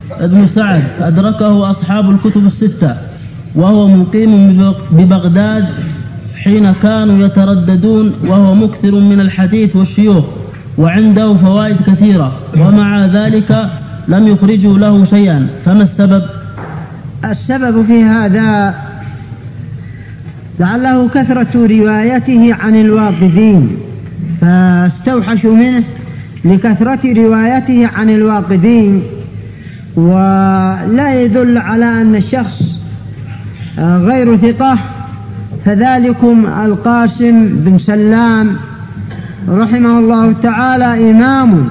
ابن سعد أدركه أصحاب الكتب الستة وهو مقيم ببغداد حين كانوا يترددون، وهو مكثر من الحديث والشيوخ وعنده فوائد كثيرة، ومع ذلك لم يخرجوا له شيئا، فما السبب؟ السبب في هذا لعله كثرة روايته عن الواقدين، فاستوحشوا منه لكثرة روايته عن الواقدين، ولا يدل على أن الشخص غير ثقة. فذلكم القاسم بن سلام رحمه الله تعالى إمام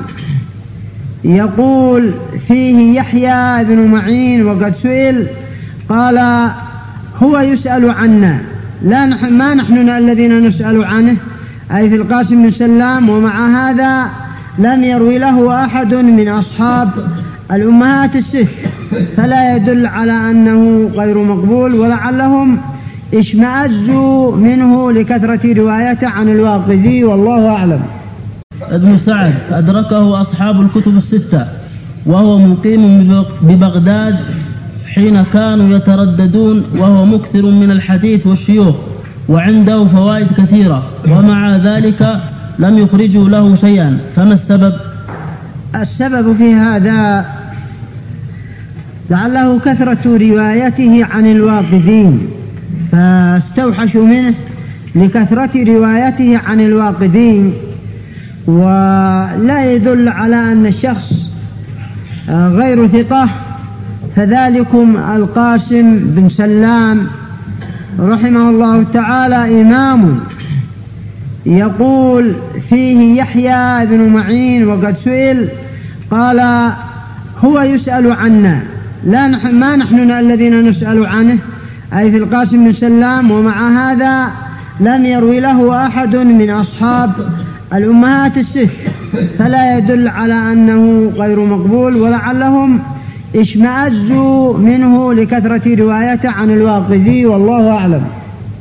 يقول فيه يحيى بن معين وقد سئل قال هو يسأل عنا ما نحن الذين نسأل عنه، أي في القاسم بن سلام، ومع هذا لم يروي له أحد من أصحاب الأمهات الست، فلا يدل على أنه غير مقبول، ولعلهم اشمأزوا منه لكثرة روايته عن الواقدي، والله أعلم. ابن سعد أدركه أصحاب الكتب الستة وهو مقيم ببغداد حين كانوا يترددون، وهو مكثر من الحديث والشيوخ وعنده فوائد كثيرة، ومع ذلك لم يخرجوا له شيئا، فما السبب؟ السبب في هذا لعله كثرة روايته عن الواقدين، فاستوحشوا منه لكثرة روايته عن الواقدين، ولا يدل على أن الشخص غير ثقة. فذلكم القاسم بن سلام رحمه الله تعالى إمام يقول فيه يحيى بن معين وقد سئل قال هو يسأل عنا ما نحن الذين نسأل عنه، أي في القاسم بن سلام، ومع هذا لم يروي له أحد من أصحاب الأمهات الست، فلا يدل على أنه غير مقبول، ولعلهم اشمأزوا منه لكثرة روايته عن الواقدي، والله أعلم.